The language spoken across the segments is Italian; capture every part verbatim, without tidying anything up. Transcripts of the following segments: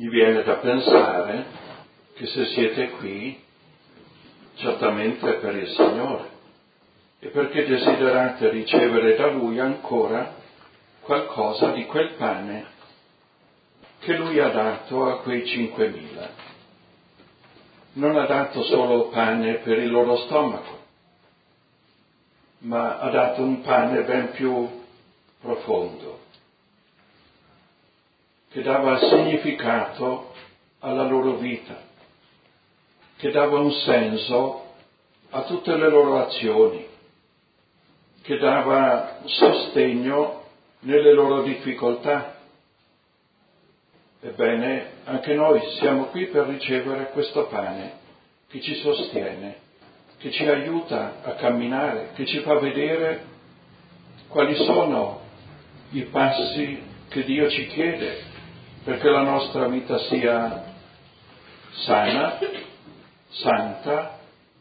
gli viene da pensare che se siete qui, certamente è per il Signore e perché desiderate ricevere da Lui ancora qualcosa di quel pane che Lui ha dato a quei cinquemila. Non ha dato solo pane per il loro stomaco, ma ha dato un pane ben più profondo, che dava significato alla loro vita, che dava un senso a tutte le loro azioni, che dava sostegno nelle loro difficoltà. Ebbene, anche noi siamo qui per ricevere questo pane che ci sostiene, che ci aiuta a camminare, che ci fa vedere quali sono i passi che Dio ci chiede perché la nostra vita sia sana, santa,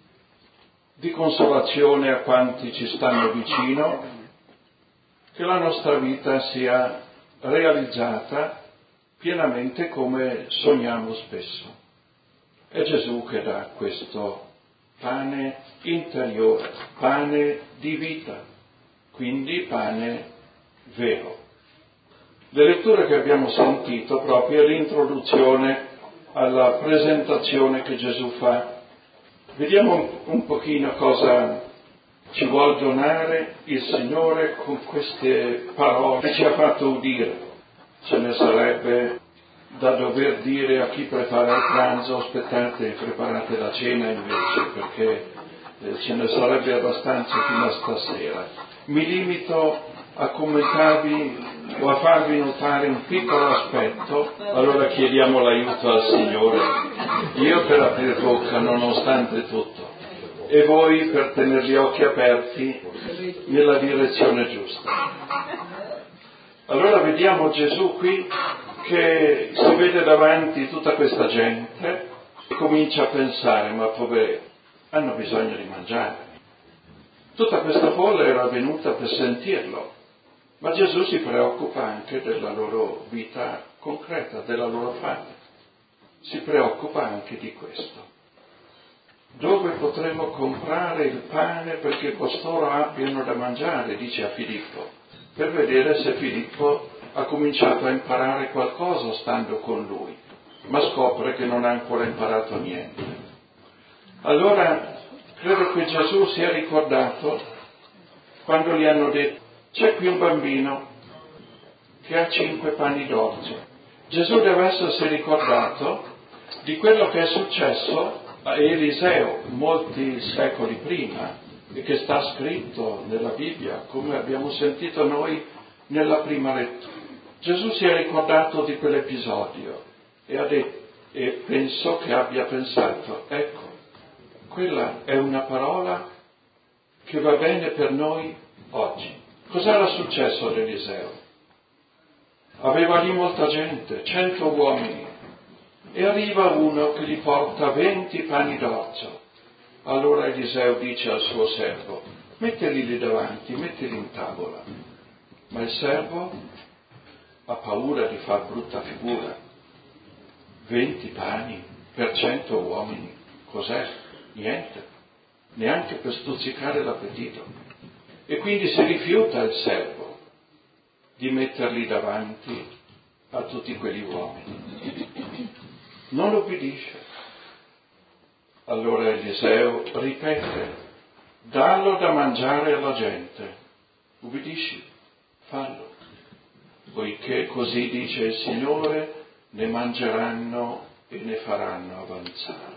di consolazione a quanti ci stanno vicino, che la nostra vita sia realizzata pienamente come sogniamo spesso. È Gesù che dà questo pane interiore, pane di vita, quindi pane vero. Le letture che abbiamo sentito proprio è l'introduzione alla presentazione che Gesù fa. Vediamo un pochino cosa ci vuol donare il Signore con queste parole che ci ha fatto udire. Ce ne sarebbe da dover dire a chi prepara il pranzo: aspettate, preparate la cena invece, perché eh, ce ne sarebbe abbastanza fino a stasera. Mi limito a commentarvi o a farvi notare un piccolo aspetto, allora chiediamo l'aiuto al Signore. Io per aprir bocca nonostante tutto, e voi per tenere gli occhi aperti nella direzione giusta. Allora vediamo Gesù qui che si vede davanti tutta questa gente e comincia a pensare: ma poveretti, hanno bisogno di mangiare. Tutta questa folla era venuta per sentirlo, ma Gesù si preoccupa anche della loro vita concreta, della loro fame. Si preoccupa anche di questo. Dove potremo comprare il pane perché costoro abbiano da mangiare, dice a Filippo, per vedere se Filippo ha cominciato a imparare qualcosa stando con lui, ma scopre che non ha ancora imparato niente. Allora credo che Gesù si è ricordato quando gli hanno detto: c'è qui un bambino che ha cinque pani d'orzo. Gesù deve essersi ricordato di quello che è successo a Eliseo molti secoli prima e che sta scritto nella Bibbia, come abbiamo sentito noi nella prima lettura. Gesù si è ricordato di quell'episodio e ha detto, e penso che abbia pensato: ecco, quella è una parola che va bene per noi oggi. Cos'era successo ad Eliseo? Aveva lì molta gente, cento uomini, e arriva uno che gli porta venti pani d'orzo. Allora Eliseo dice al suo servo: mettili lì davanti, mettili in tavola. Ma il servo ha paura di far brutta figura. Venti pani per cento uomini, cos'è? Niente, neanche per stuzzicare l'appetito. E quindi si rifiuta il servo di metterli davanti a tutti quegli uomini. Non obbedisce. Allora Eliseo ripete: dallo da mangiare alla gente. Ubbidisci, fallo, poiché così dice il Signore, ne mangeranno e ne faranno avanzare.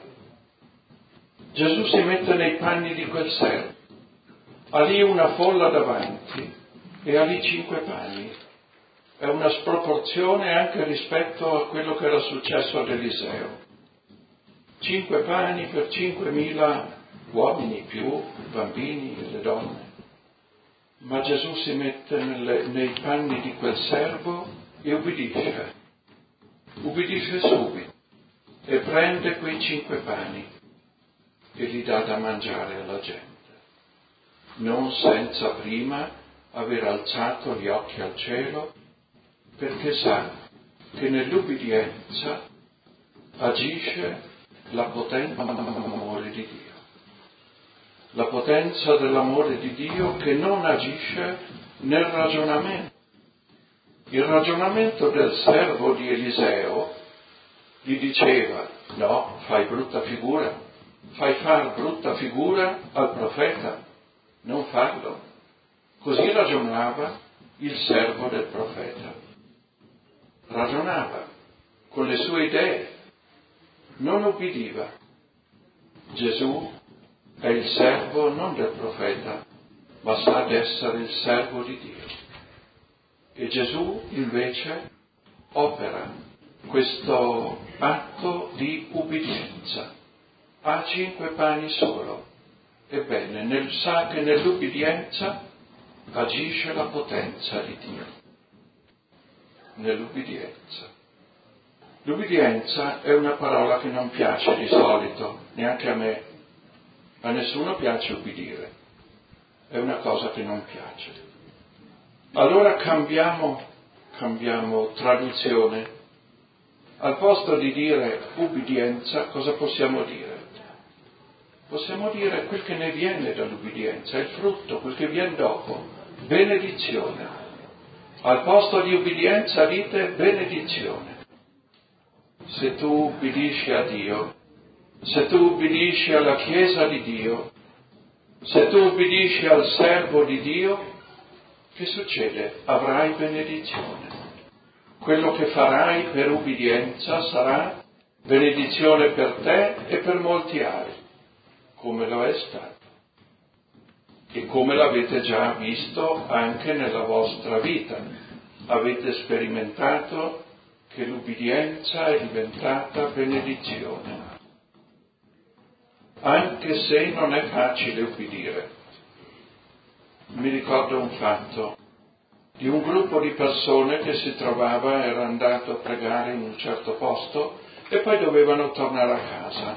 Gesù si mette nei panni di quel servo, ha lì una folla davanti e ha lì cinque pani. È una sproporzione anche rispetto a quello che era successo ad Eliseo. Cinque pani per cinquemila uomini, più bambini e le donne. Ma Gesù si mette nelle, nei panni di quel servo e ubbidisce. Ubbidisce subito e prende quei cinque pani e li dà da mangiare alla gente, non senza prima aver alzato gli occhi al cielo, perché sa che nell'ubbidienza agisce la potenza dell'amore di Dio. La potenza dell'amore di Dio che non agisce nel ragionamento. Il ragionamento del servo di Eliseo gli diceva: no, fai brutta figura, fai far brutta figura al profeta, non farlo. Così ragionava il servo del profeta. Ragionava con le sue idee, non ubbidiva. Gesù è il servo non del profeta, ma sa d'essere il servo di Dio. E Gesù invece opera questo atto di ubbidienza. Ha cinque pani solo. Ebbene, nel, sa che nell'ubbidienza agisce la potenza di Dio. Nell'ubbidienza. L'ubbidienza è una parola che non piace di solito, neanche a me. A nessuno piace ubbidire. È una cosa che non piace. Allora cambiamo, cambiamo traduzione. Al posto di dire ubbidienza, cosa possiamo dire? Possiamo dire quel che ne viene dall'ubbidienza, il frutto, quel che viene dopo, benedizione. Al posto di ubbidienza dite benedizione. Se tu ubbidisci a Dio, se tu ubbidisci alla Chiesa di Dio, se tu ubbidisci al servo di Dio, che succede? Avrai benedizione. Quello che farai per ubbidienza sarà benedizione per te e per molti altri, come lo è stato. E come l'avete già visto anche nella vostra vita. Avete sperimentato che l'ubbidienza è diventata benedizione. Anche se non è facile ubbidire. Mi ricordo un fatto di un gruppo di persone che si trovava, era andato a pregare in un certo posto e poi dovevano tornare a casa.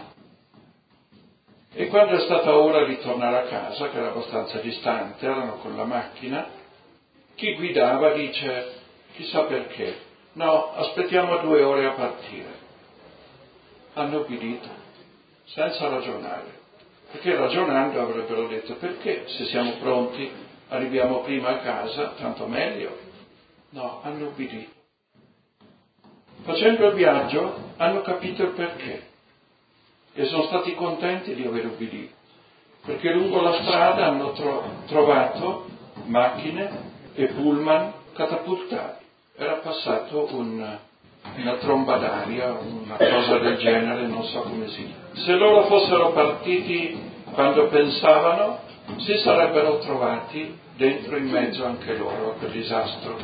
E quando è stata ora di tornare a casa, che era abbastanza distante, erano con la macchina, chi guidava dice, chissà perché, no, aspettiamo due ore a partire. Hanno ubbidito, senza ragionare. Perché ragionando avrebbero detto, perché se siamo pronti arriviamo prima a casa, tanto meglio. No, hanno ubbidito. Facendo il viaggio hanno capito il perché e sono stati contenti di aver ubbidito, perché lungo la strada hanno tro- trovato macchine e pullman catapultati. Era passato un, una tromba d'aria, una cosa del genere, non so come si chiama. Se loro fossero partiti quando pensavano, si sarebbero trovati dentro in mezzo anche loro a quel disastro.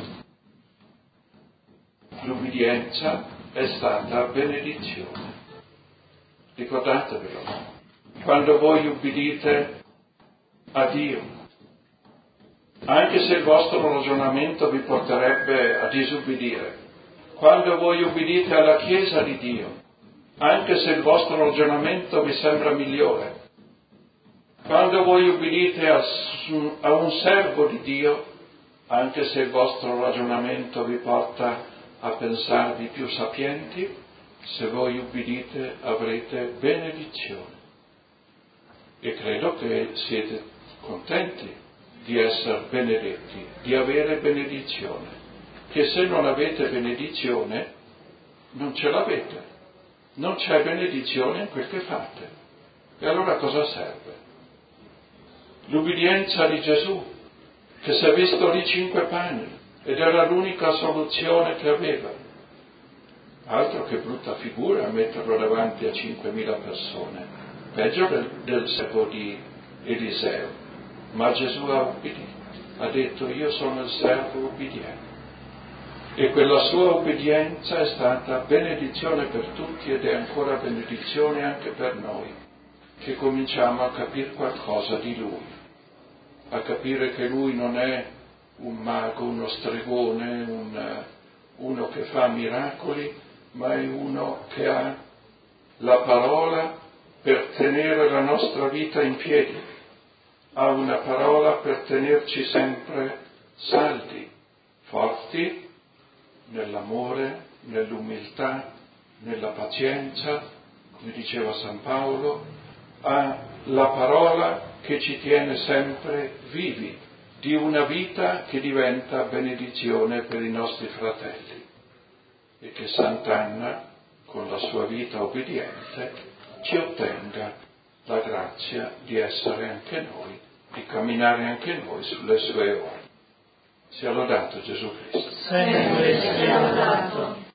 L'ubbidienza è stata benedizione. Ricordatevelo. Quando voi ubbidite a Dio, anche se il vostro ragionamento vi porterebbe a disubbidire, quando voi ubbidite alla Chiesa di Dio, anche se il vostro ragionamento vi sembra migliore, quando voi ubbidite a, a un servo di Dio, anche se il vostro ragionamento vi porta a pensarvi più sapienti, se voi ubbidite avrete benedizione. E credo che siete contenti di essere benedetti, di avere benedizione, che se non avete benedizione non ce l'avete, non c'è benedizione in quel che fate. E allora cosa serve? L'ubbidienza di Gesù, che si è visto lì cinque pani ed era l'unica soluzione che aveva. Altro che brutta figura metterlo davanti a cinquemila persone, peggio del, del servo di Eliseo. Ma Gesù ha ubbidito, ha detto io sono il servo ubbidiente. E quella sua ubbidienza è stata benedizione per tutti ed è ancora benedizione anche per noi, che cominciamo a capire qualcosa di Lui, a capire che Lui non è un mago, uno stregone, un, uno che fa miracoli, ma è uno che ha la parola per tenere la nostra vita in piedi, ha una parola per tenerci sempre saldi, forti nell'amore, nell'umiltà, nella pazienza, come diceva San Paolo, alla parola che ci tiene sempre vivi, di una vita che diventa benedizione per i nostri fratelli, e che Sant'Anna, con la sua vita obbediente, ci ottenga la grazia di essere anche noi, di camminare anche noi sulle sue orme. Sia lodato Gesù Cristo. Sempre sia lodato.